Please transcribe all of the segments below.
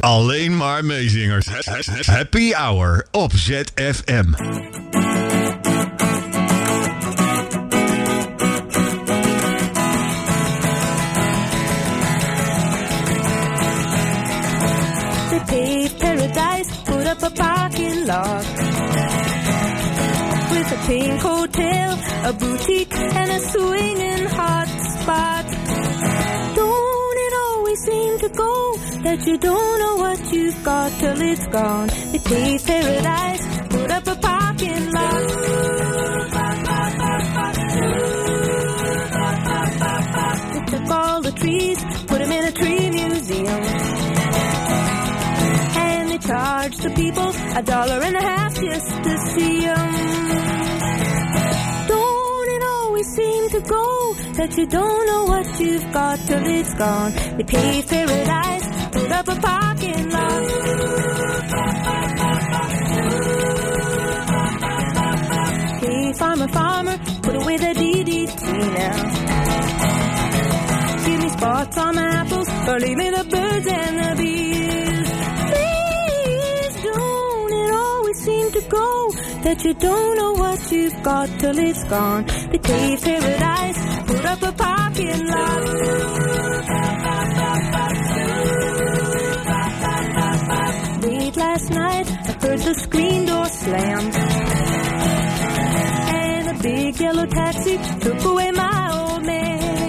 Alleen maar meezingers. Happy Hour op ZFM. They paved paradise, put up a parking lot with a pink hotel, a boutique, and a swinging hot spot. Don't it always seem to go that you don't know what you've got till it's gone? They paved paradise, put up a parking lot. They took all the trees, put them in a tree museum, and they charged the people $1.50 just to see them. Don't it always seem to go that you don't know what you've got till it's gone? They paved paradise, put up a parking lot. Hey, farmer, farmer, put away the DDT now. Give me spots on my apples, or leave me the birds and the bees. Please don't it always seem to go that you don't know what you've got till it's gone? They paved paradise, put up a parking lot. Late last night, I heard the screen door slam, and a big yellow taxi took away my old man.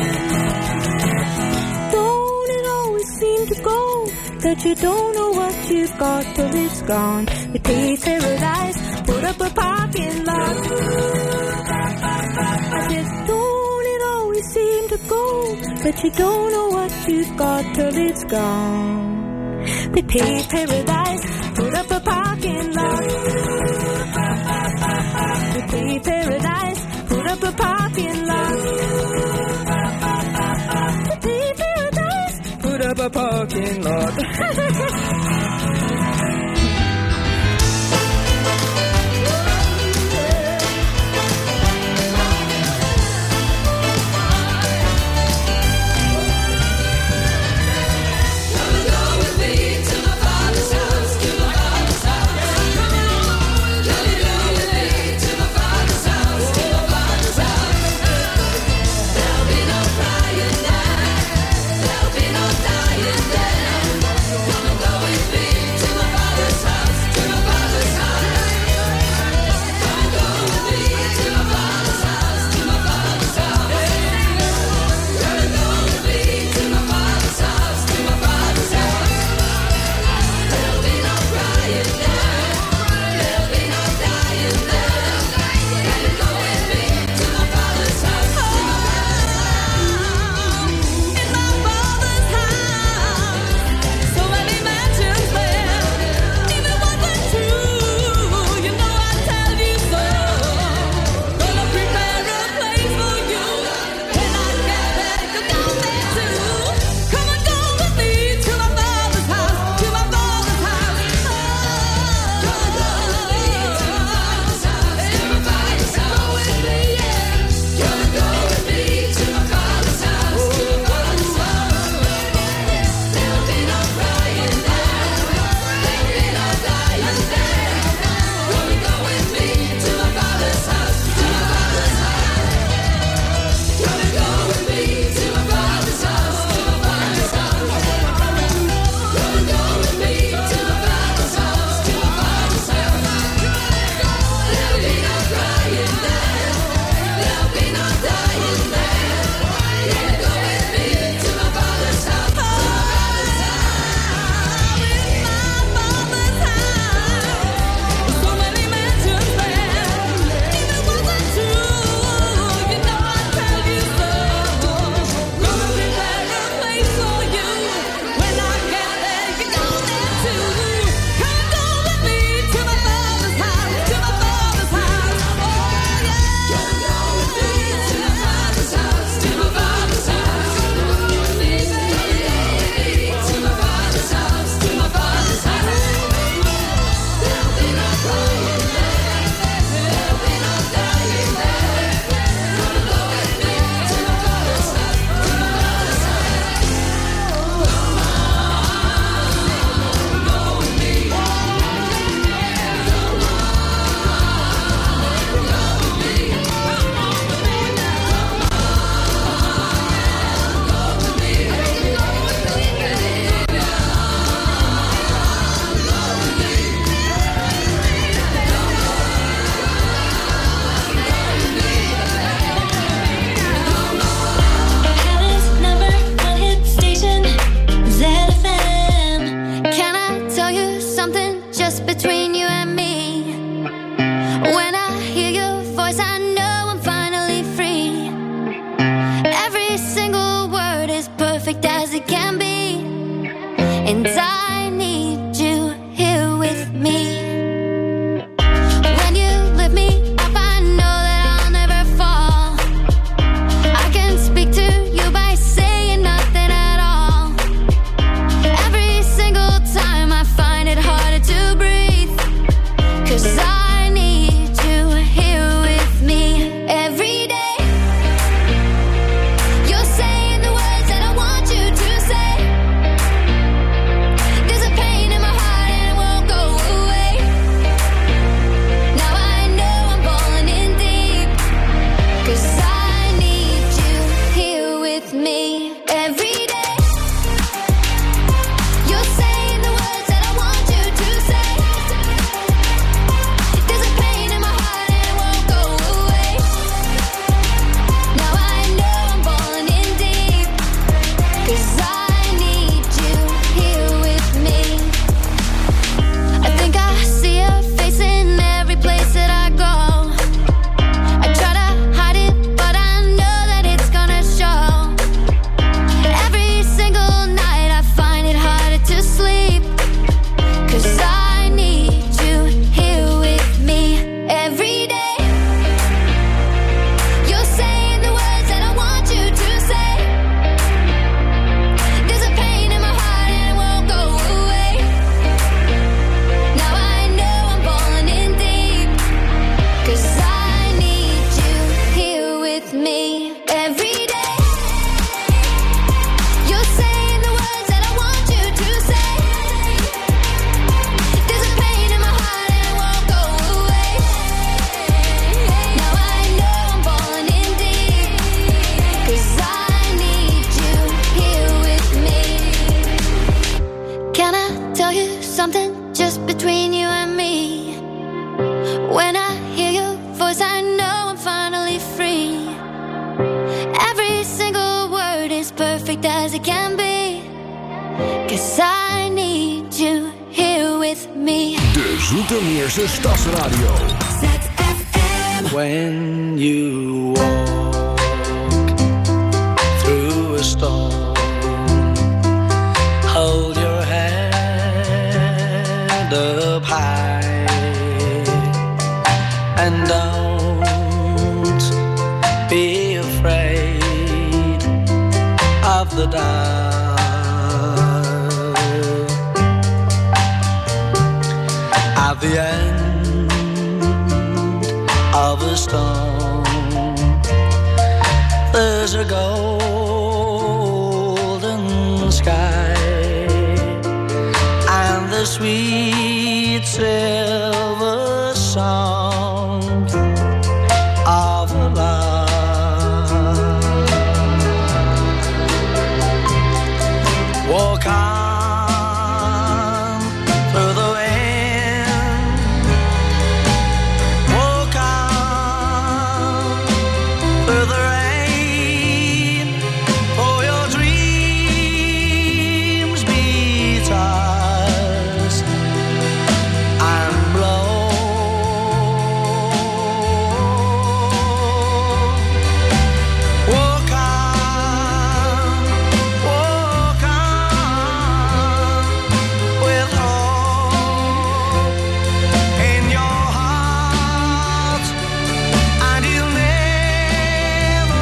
Don't it always seem to go that you don't know what you've got till it's gone? They paved paradise, put up a parking lot. I said, don't it always seem to go that you don't know what you've got till it's gone? They paved paradise, put up a parking lot. They paved paradise, put up a parking lot. They paved paradise, put up a parking lot. There'll be no dying there. Gonna go with me. Can I tell you something just between you and me? When I hear your voice, I know I'm finally free. Every single word is perfect as it can be. 'Cause I need you here with me. De Zoetermeerse Stadsradio. ZFM. When you walk through a storm, hold your head up high and don't be afraid of the dark. At the end of a storm, there's a golden sky and the sweet silver song of love. Walk on through the wind, walk on through the rain, for your dreams be tossed and blown. Walk on with hope in your heart, and you'll never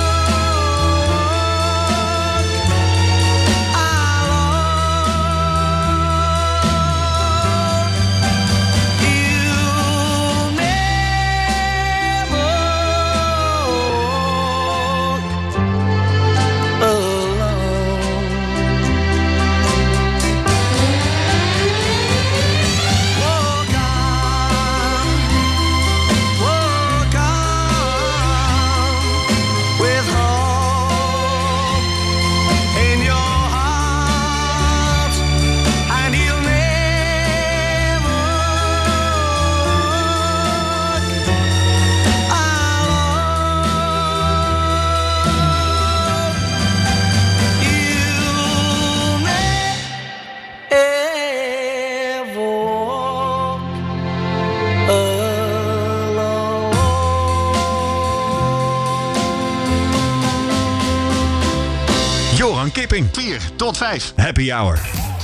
walk alone. You'll never walk alone. Walk on with hope in your heart, and you'll never Johan Kipping. 4 tot 5. Happy Hour.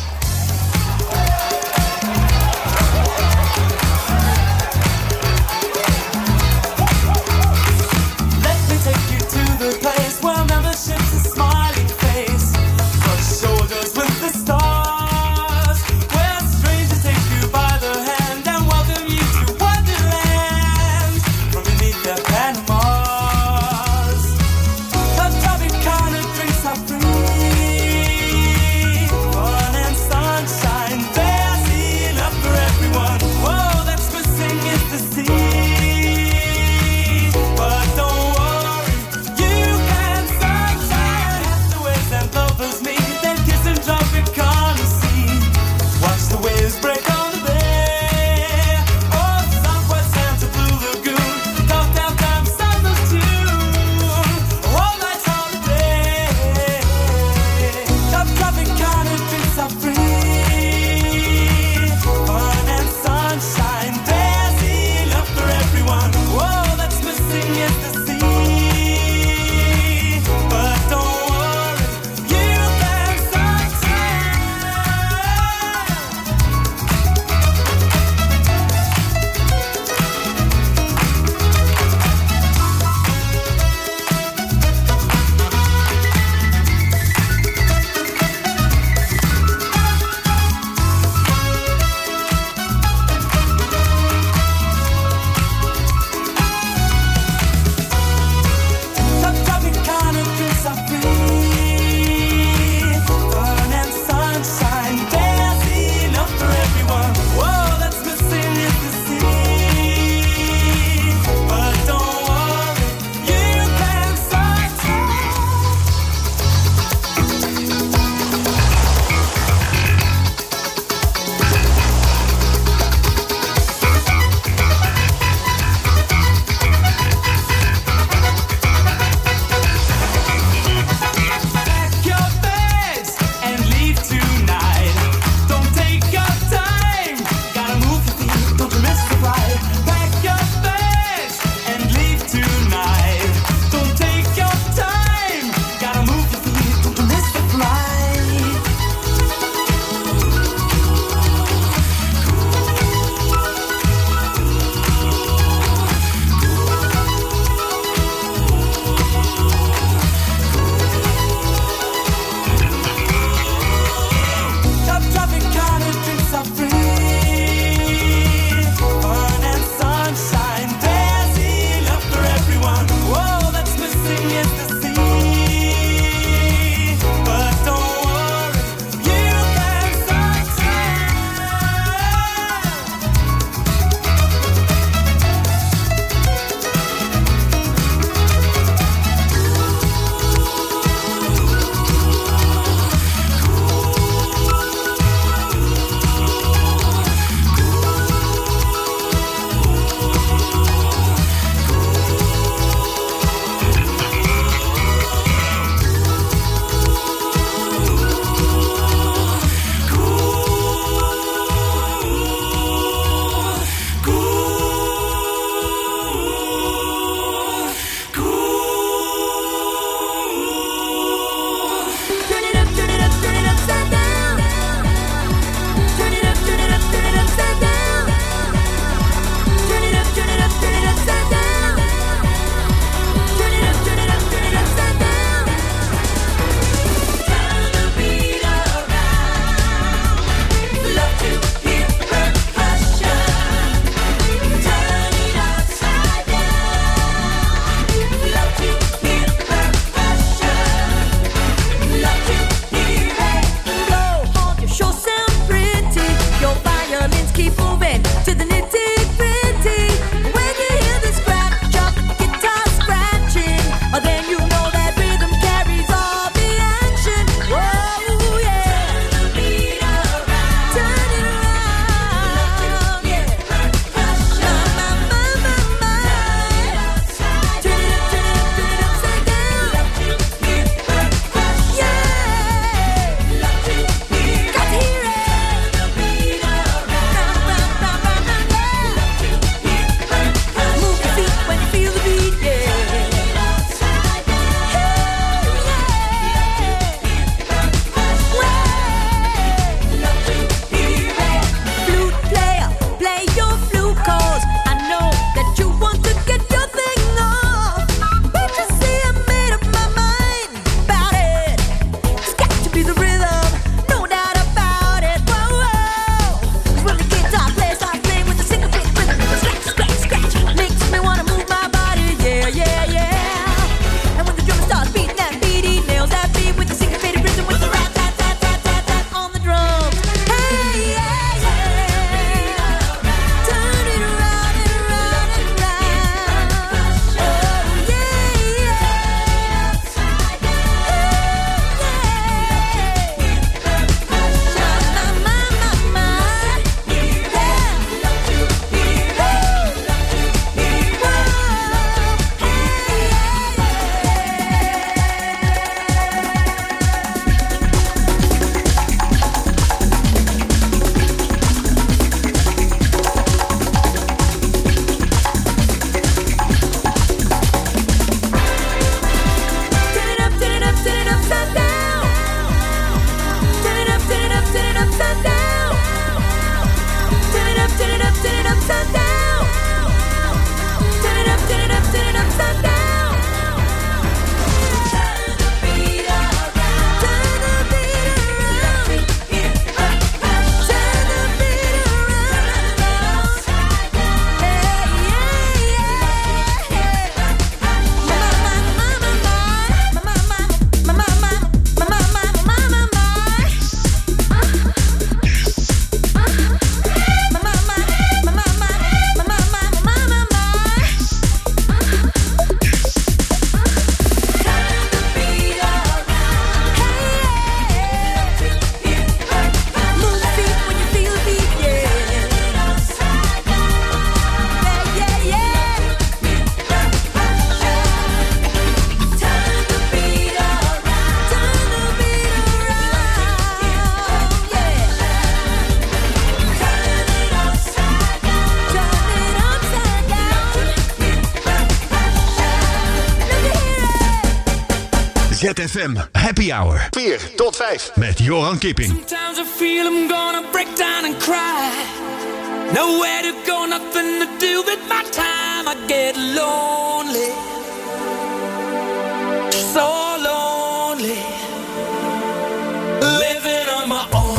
Let me take you to the place where membership's a smiling face, brush shoulders with the stars, where strangers take you by the hand and welcome you to Wonderland from beneath their Panamas. The Tropicana drinks are free, fun and ZFM Happy Hour. 4 tot 5. Met Johan Kipping. Sometimes I feel I'm gonna break down and cry. Nowhere to go, nothing to do with my time. I get lonely, so lonely, living on my own.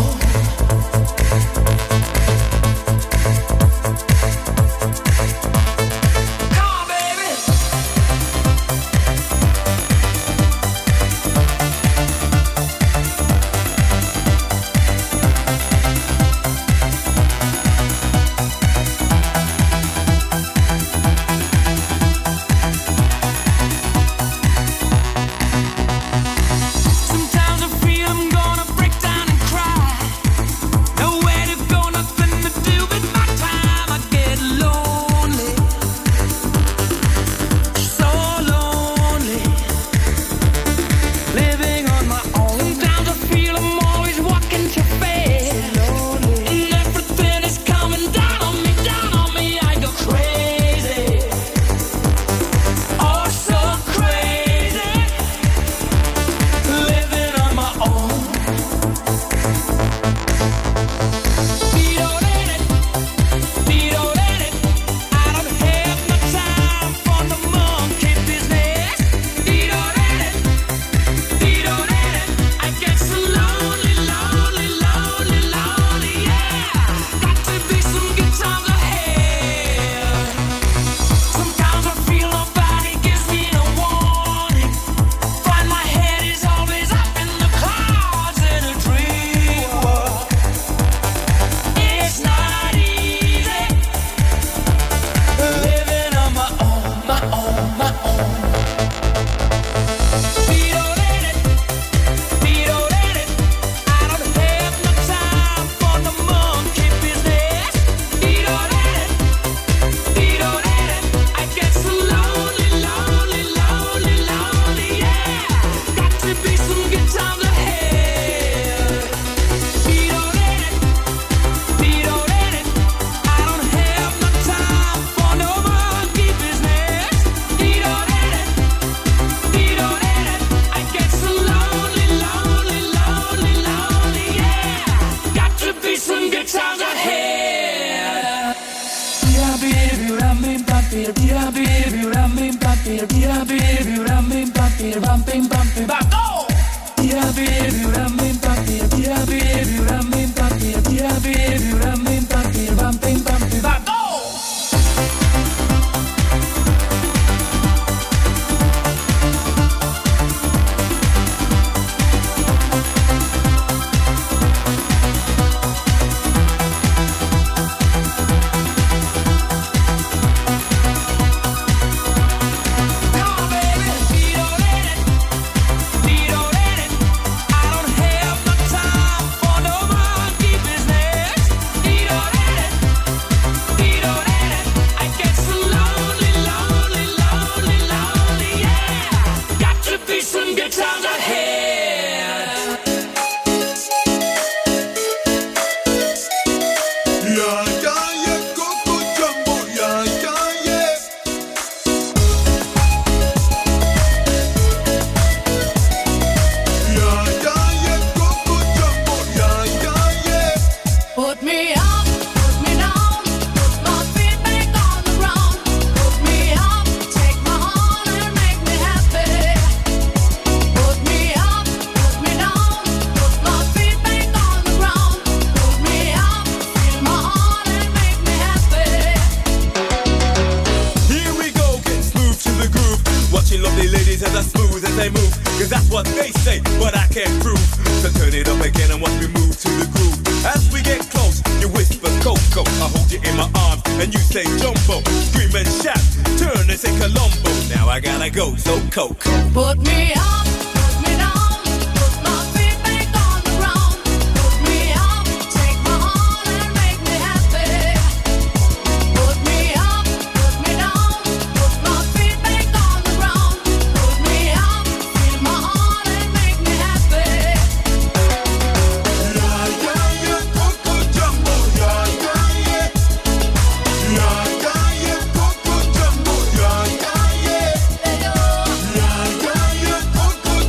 Yeah.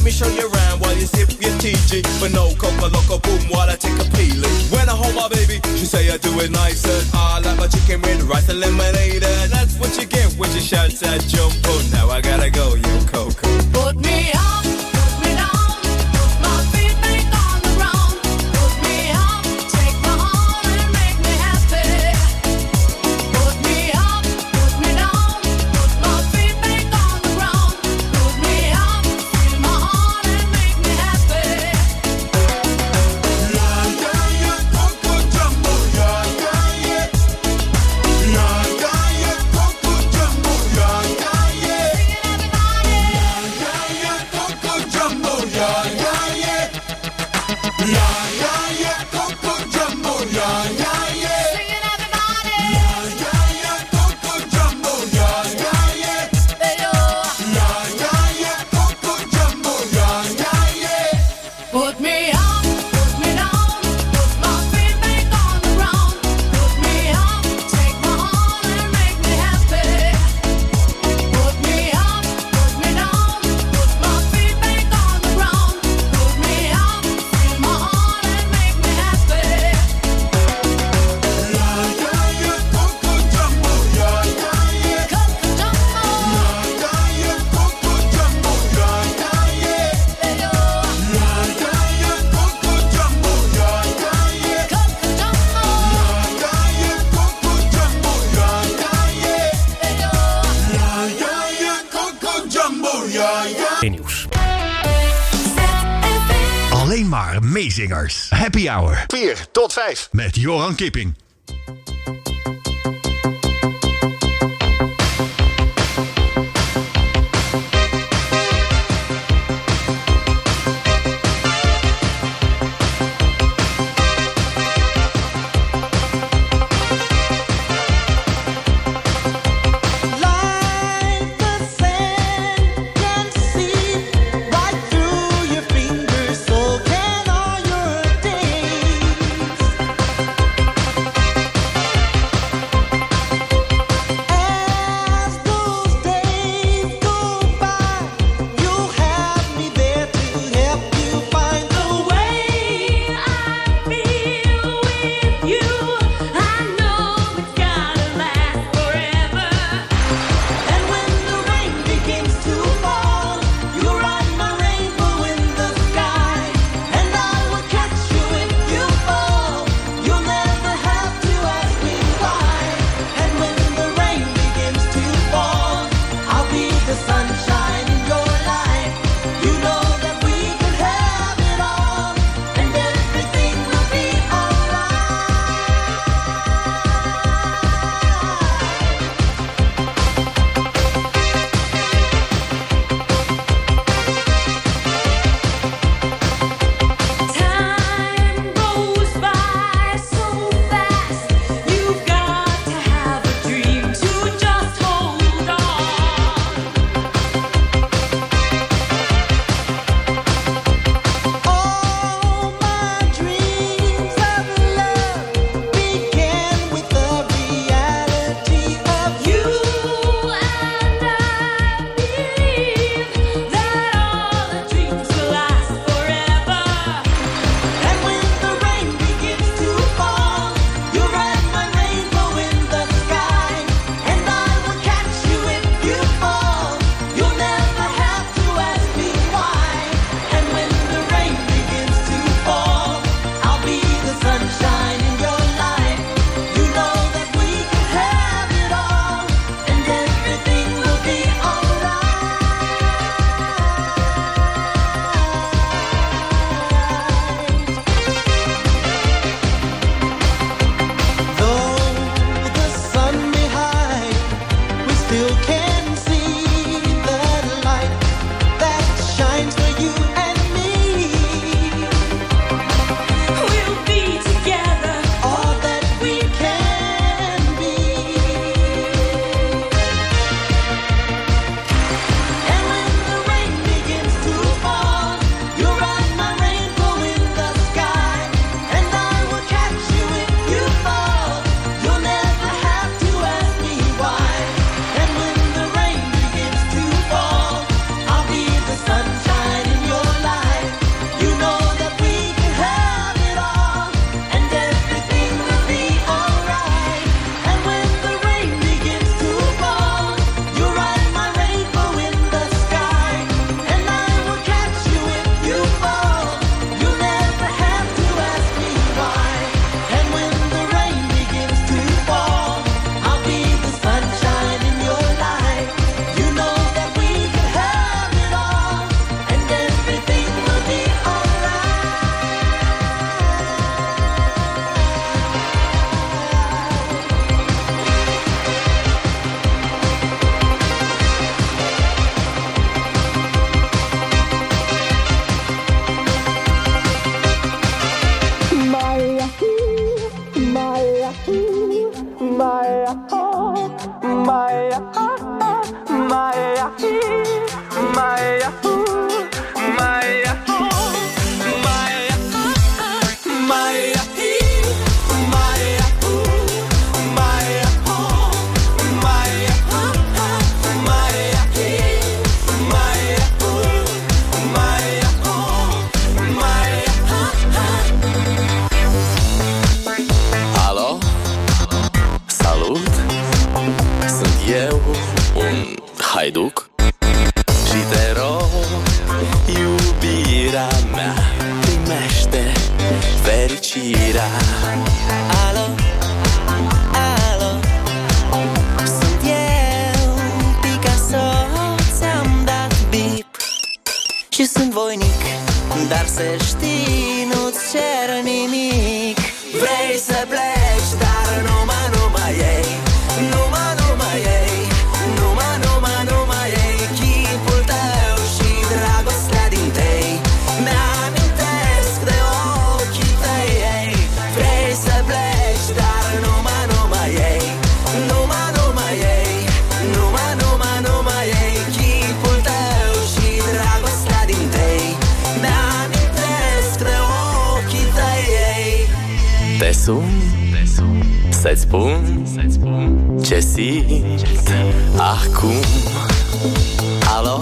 me show you around while you sip your TG. But no coca loco boom while I take a peeling. When I hold my baby, she say I do it nicer. I like my chicken with rice and lemonade. And that's what you get when you shout that jump. Oh, now I gotta go, you Coco. Put me up, put me down, put my feet back on the ground. Put me up, take my heart and make me happy. Put me up, put me down, put my feet back on the ground. Put me up, feel my heart and make me happy. La ya ya Coco Jumbo, ya ya ya. La ya ya Coco Jumbo, ya ya ya. Put me up, put me down, put my feet back on the ground. Put me up, take my heart and make me happy. Put me up, put me down, put my feet back on the ground. Put me up, feel my heart and make me happy. La ya ya Coco Jumbo, ya ya ya. Coco Jumbo, La ya ya Coco Jumbo, ya ya ya. La ya ya Coco Jumbo, ya ya ya. Coco Jumbo, La ya ya Coco Jumbo, ya ya ya. La ya ya Coco Jumbo, ya ya. Nieuws. Alleen maar meezingers. Happy Hour 4 tot 5. met Johan Kipping. Like the sand can see right through your fingers, so can all your days. și sunt voinic, dar să știi, nu-ți cer nimic. Vrei să pleci, dar numai ei, numai ei, numai ei, chipul tău și dragostea din tei. Mi-amintesc de ochii tăi, ei. Vrei să pleci, dar numai ei, numai ei, numai ei, chipul tău și dragostea din tei. Mi-amintesc de ochii tăi, ei. Te sun, să-ți spun ce simt acum. Alo,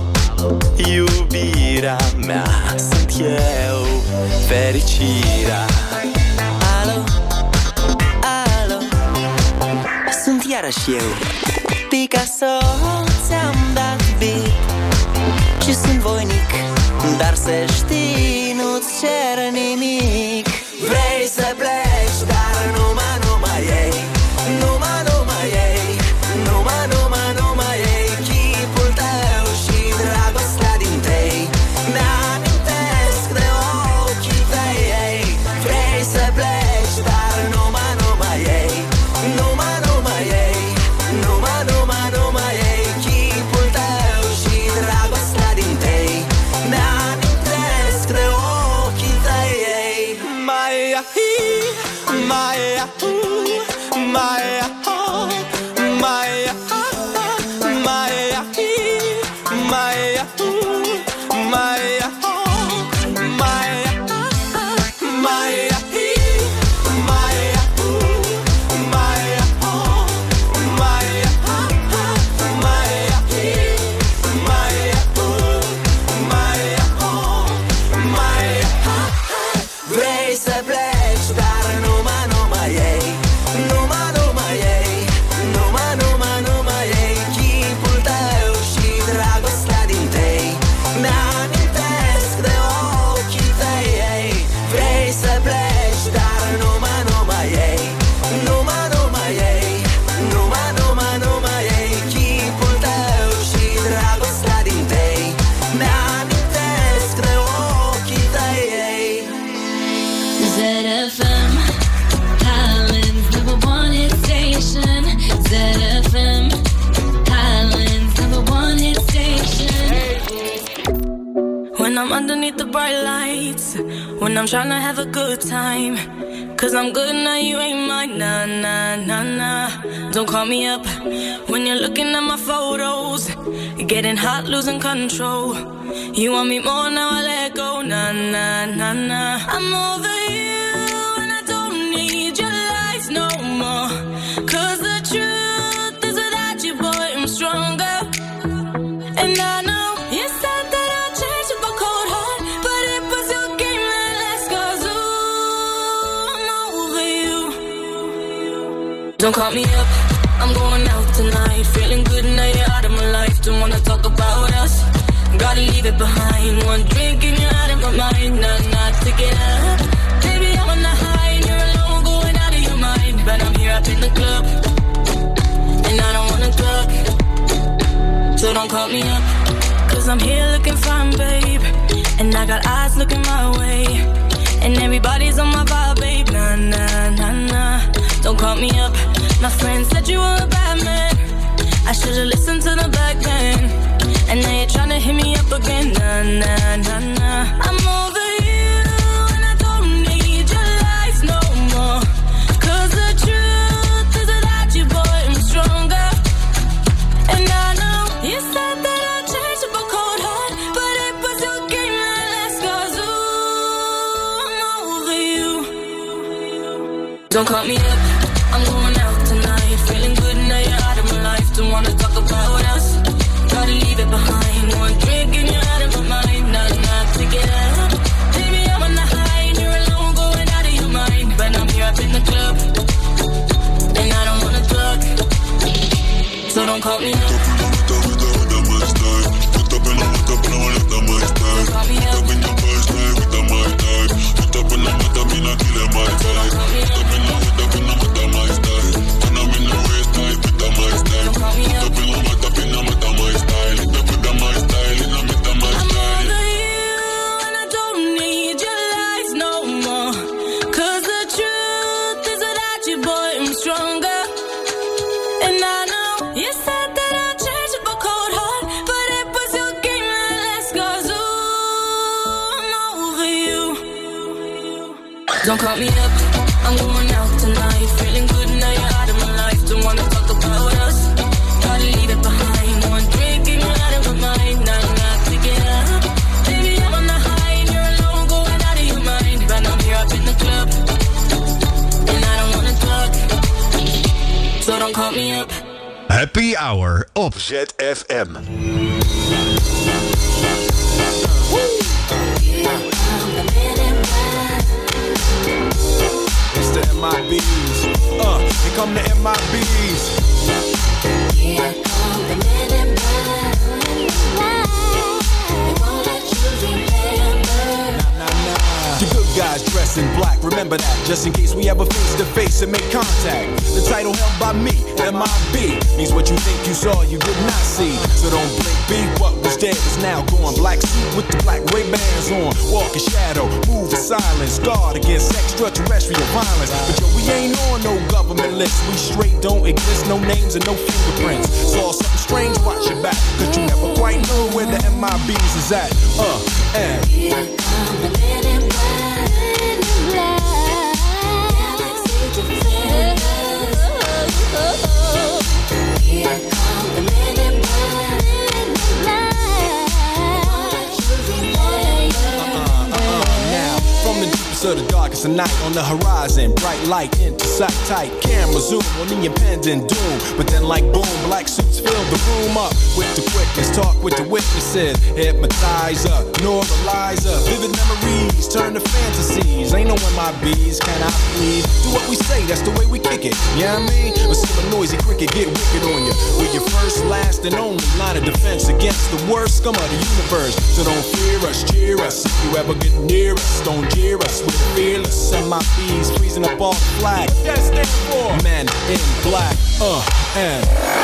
iubirea mea, sunt eu, fericirea. Alo, alo, sunt iarăși eu, Picasso, ți-am dat beat și sunt voinic, dar să știi, nu-ți cer nimic. Vrei să pleci, dar numai ei, numai ei, numai ei, chipul tău și dragostea din tei. Mi-amintesc de ochii tăi, ei. Vrei să pleci, dar numai ei, numai ei, numai ei, chipul tău și dragostea din tei. Mi-amintesc de ochii tăi, ei. Mai ahi, mai ahu, mai aho, mai aha, mai ahi, mai ahu, mai aho, mai aha, mai ahi, mai ahu, mai aho, mai aha, mai ahi, mai ahu, mai aho, mai aha. Vrei să pleci, dar numai ei, numai ei, numai ei, chipul tău și dragostea din tei. Mi-amintesc de ochii tăi, ei. Vrei să pleci, dar numai ei, numai ei, numai ei, chipul tău și dragostea din tei. Mi-amintesc de ochii tăi, ei. ZFM, Highlands, number one hit station. ZFM, Highlands, number one hit station. When I'm underneath the bright lights, when I'm trying to have a good time, 'cause I'm good now, you ain't mine, nah, nah, nah, nah. Don't call me up when you're looking at my photos, getting hot, losing control. You want me more, now I let go, nah, nah, nah, nah. I'm over you and I don't need your lies no more, 'cause the truth is without you, boy, I'm stronger. And I know you said that I'd change with a cold heart, but it was your game that last, 'cause ooh, I'm over you. Don't call me up, I'm going out tonight, feeling good now you're out of my life. Don't wanna talk about us, gotta leave it behind. One drink and you're out of my mind, not to get up. Baby, I'm on the high and you're alone, going out of your mind. But I'm here up in the club, and I don't wanna talk, so don't call me up, 'cause I'm here looking fine, babe, and I got eyes looking my way, and everybody's on my vibe, babe, nah, nah, nah, nah. Don't call me up, my friend said you were a bad man, I should've listened to the back then, and now you're trying to hit me up again, nah, nah, nah, nah. I'm over you and I don't need your lies no more, 'cause the truth is without you, boy, I'm stronger. And I know you said that I'd change up a cold heart, but it was your game that last, 'cause ooh, I'm over you. Don't call me up, I'm going out tonight, feeling good now you're out of my life. Don't wanna talk about us, gotta leave it behind. One drink and you're out of my mind, not to get up. Baby, I'm on the high and you're alone, going out of your mind. But I'm here up in the club, and I don't wanna talk, so don't call me up. Don't call me up. Don't call me up, I'm going out tonight. Feeling good now you're out of my life. Don't wanna talk about us, gotta leave it behind. One drink and you're out of my mind. Now I'm not picking up. Baby, I'm on the high and you're alone, going out of your mind. But I'm here up in the club, and I don't wanna talk, so don't call me up. Happy Hour op ZFM. It's the MIBs. Here come the MIBs. Here come the men in black. They won't let you remember. The good guys dressed in black, remember that, just in case we ever face to face and make contact. The title held by me, MIB, means what you think you saw, you did not see. So don't blink, be what was dead is now gone. Black suit with the black Ray-Bans on, walk in shadow, move in silence, guard against extraterrestrial violence. But yo, we ain't on no government list, we straight don't exist, no names and no fingerprints. Saw something strange, watch your back, cause you never quite know where the MIBs is at. And here come the men in black. Galaxy Defenders. Here come the men in black. Now, from the deepest of the darkest of night, on the horizon, bright light into sight tight. Camera zoom on the impending doom, but then like boom, black suits fill the room up with the quickness. Talk with the witnesses, hypnotizer, normalizer. Vivid memories turn to fantasies. Ain't no MIBs, can I please? Do what we say, that's the way we kick it. You know what I mean? Or see a noisy cricket get wicked on you. We're your first, last, and only line of defense against the worst scum of the universe. So don't fear us, cheer us. If you ever get near us, don't jeer us. We're fearless. MIBs freezing up all the flag. What that stand for? Men in black. And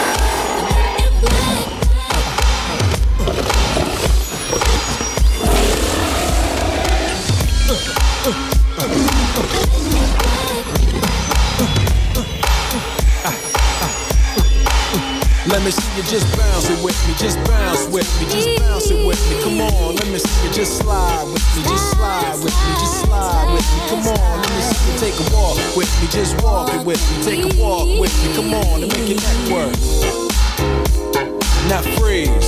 let me see you just bounce it with me, just bounce with me, just bounce it with me. Come on, let me see you just slide with me, just slide with me, just slide with me. Come on, let me see you take a walk with me, just walk it with me, take a walk with me. Come on, and make your neck work. Now freeze.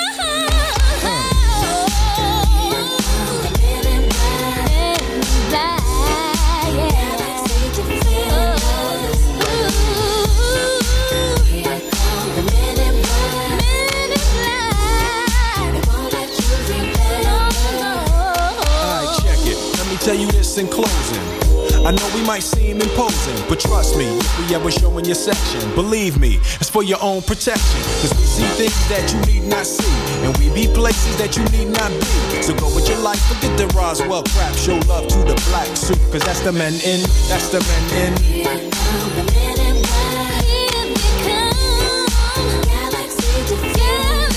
Tell you this in closing. I know we might seem imposing, but trust me, if we ever show in your section, believe me, it's for your own protection. Cause we see things that you need not see, and we be places that you need not be. So go with your life, forget the Roswell crap, show love to the black suit, cause that's the men in, that's the men in. Here come the men in black. Here they come. Galaxy Defenders.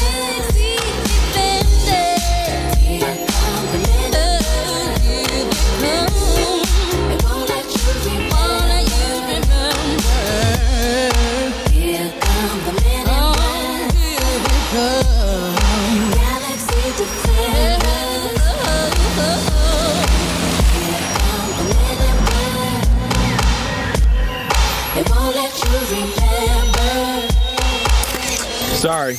Here come the men in black. Sorry.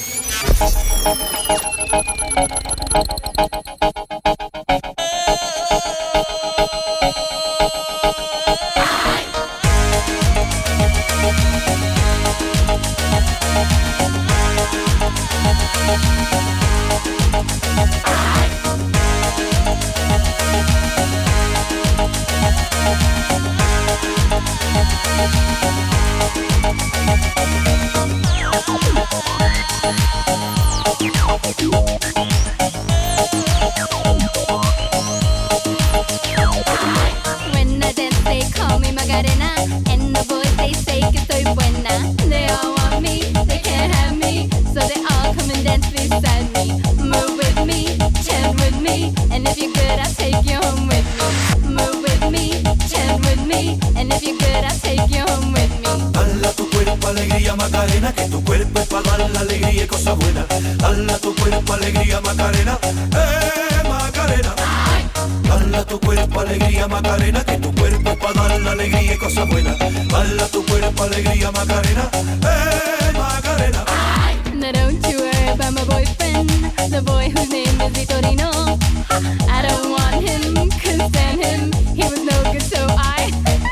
When I dance, they call me Macarena, and the boys they say que soy buena. They all want me, they can't have me, so they all come and dance beside me. Move with me, chant with me, and if you're good, I'll take you home with me. Move with me, chant with me, and if you're good, I'll take you home with me. Dala tu cuerpo alegría Macarena, que tu cuerpo es para dar la alegría y cosa buena. Dala tu cuerpo alegría Macarena, Macarena. Dala tu cuerpo alegría Macarena, que tu cuerpo para dar la alegría y cosas buenas. Bala tu cuerpo, alegría, Macarena. Macarena. Now don't you worry about my boyfriend, the boy whose name is Vitorino. I don't want him, couldn't stand him, he was no good, so I...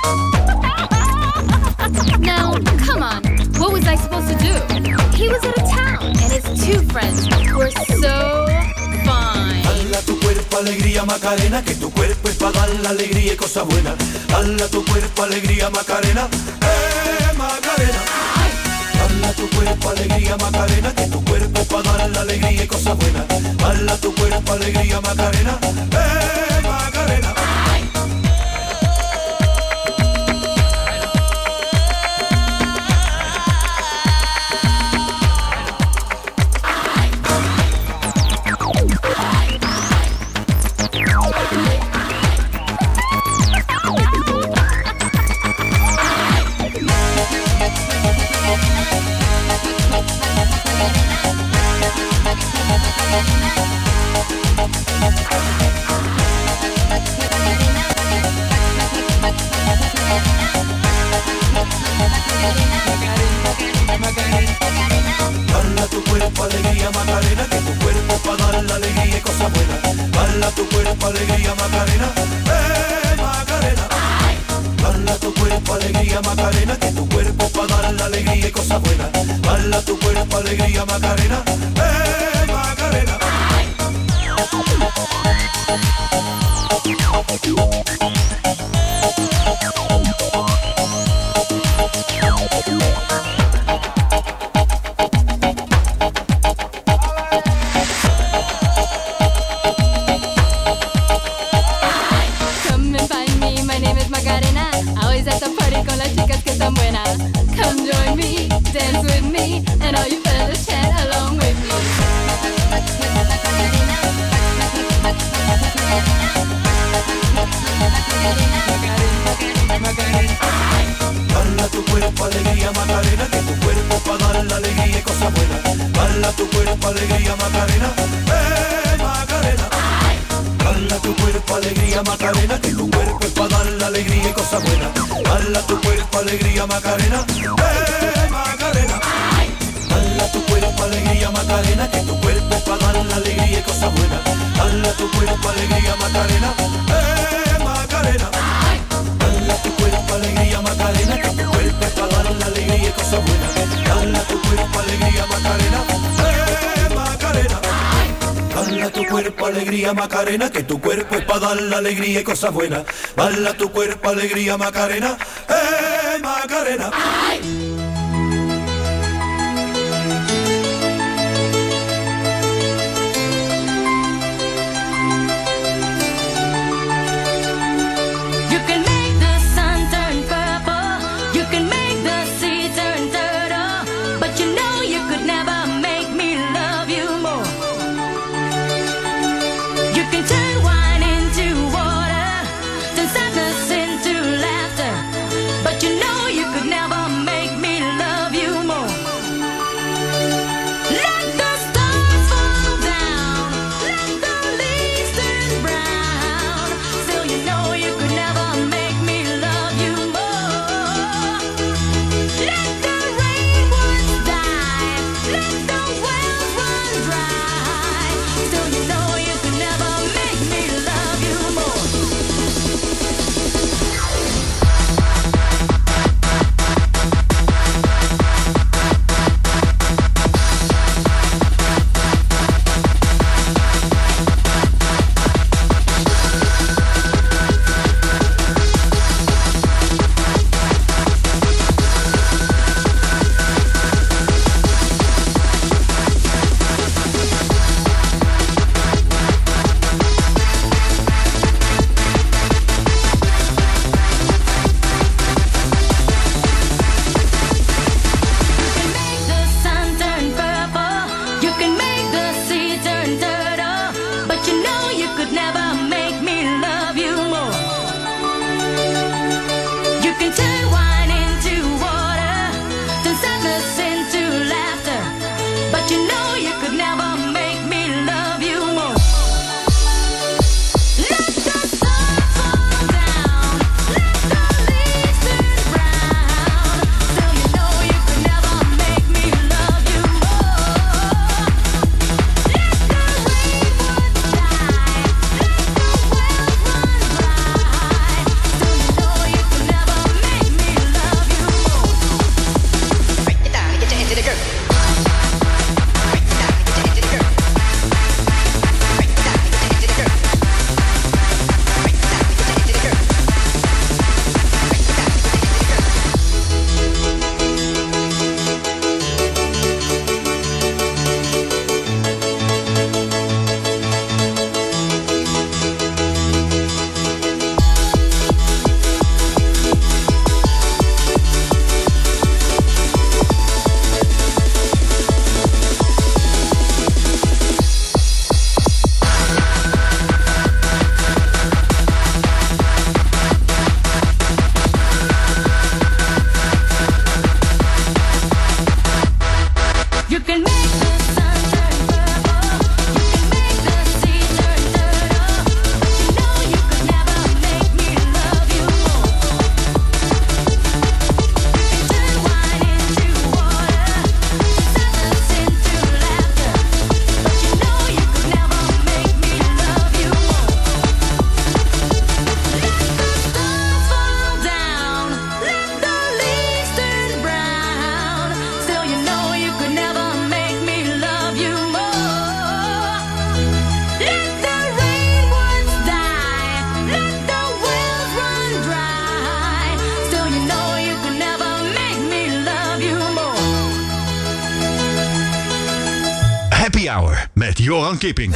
Now, come on, what was I supposed to do? He was out of town, and his two friends were so fine. Bala tu cuerpo, alegría, Macarena, que tu cuerpo es para dar la alegría y cosas buenas. Bala tu cuerpo, alegría, Macarena. Macarena. Bala tu cuerpo, alegría, Macarena, que tu cuerpo es para dar la alegría y cosas buenas. Bala tu cuerpo, alegría, Macarena. Macarena. Bala tu cuerpo, alegría, Macarena, que tu cuerpo es para dar la alegría y cosas buenas. Bala tu cuerpo, alegría, Macarena. Macarena. Bala tu cuerpo, alegría, Macarena, que tu cuerpo es para dar la alegría y cosas buenas. Bala tu cuerpo, alegría, Macarena. Macarena. Come and find me, my name is Macarena. Always at the party con las chicas que están buenas. Come join me, dance with me, and all you fellas chat along with me. Bala tu cuerpo, alegría, Macarena, que tu cuerpo es para dar la alegría y cosas buenas. Bala tu cuerpo, alegría, Macarena. Macarena. Bala tu cuerpo, alegría, Macarena, que tu cuerpo es para dar la alegría y cosas buenas. Bala tu cuerpo, alegría, Macarena. Macarena. Bala tu cuerpo, alegría, Macarena, que tu cuerpo es para dar la alegría y cosas buenas. Bala tu cuerpo, alegría, Macarena. Macarena. Bala tu cuerpo, alegría, Macarena, que tu cuerpo es para dar la alegría y cosas buenas. Bala tu cuerpo, alegría, Macarena. Macarena. Bala tu cuerpo, alegría, Macarena, que tu cuerpo es para dar la alegría y cosas buenas. Bala tu cuerpo, alegría, Macarena. Macarena. You can make the sun turn purple, you can make the sea turn turtle, but you know you could never make me love you more. You can turn wine into water, turn sadness into laughter, but you know you could never make me Johan Kipping.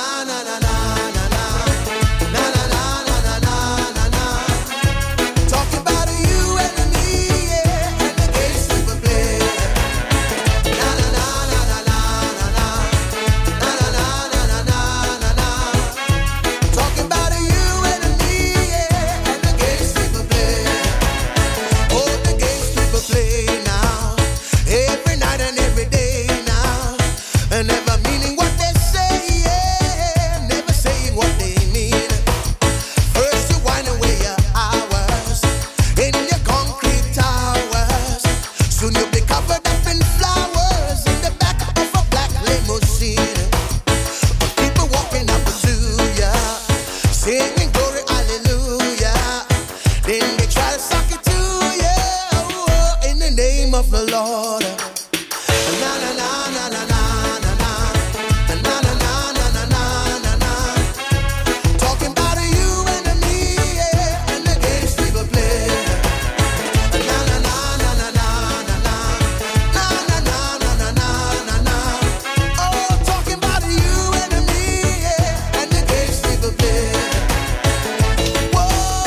Talking about you and me, yeah, and the games we would play. Na na na na na na na na na na na na na na. Talking about you and me, yeah, and the games we would play. Oh, the games we would play now, every night and every day now, and never meaning what they say, yeah, never saying what they mean. First you wind away your hours in your concrete towers. Soon you'll be covered up in flowers in the back of a black limousine. But people walking up to ya, singing glory, hallelujah. Then they try to suck it to ya, oh, in the name of the Lord. Na na na na na na na na na na na na na na. Talking about you and me, yeah, and the games we will play. Na na na na na na na na na na na na na. Oh, talking about you and me, yeah, and the games we will play. Whoa,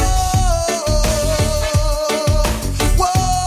whoa,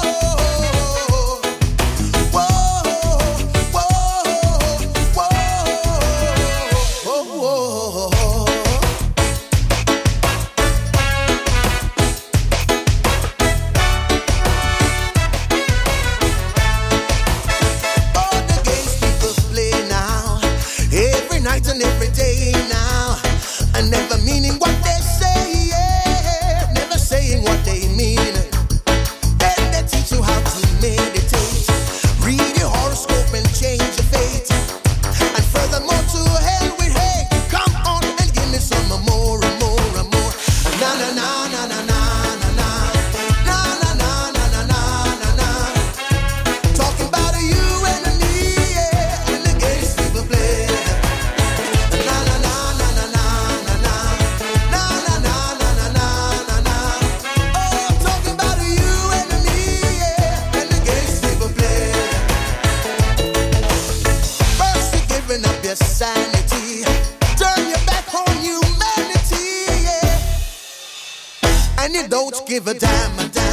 all the games people play now, every night and every day now, and never meaning what they say, yeah, never saying what they mean. Then they teach you how to meditate, read your horoscope and change your fate, and furthermore to hell with hate. Come on and give me some more and more and more. Na na na na na na na na na na na na na na na. Talking about you and me, yeah, and the games we will play. Na na na na na na na na na na na na na na. Oh, talking about you and me, yeah, and the games we will play. First you're giving up your sanity, turn your back on humanity, yeah, and you don't give a damn,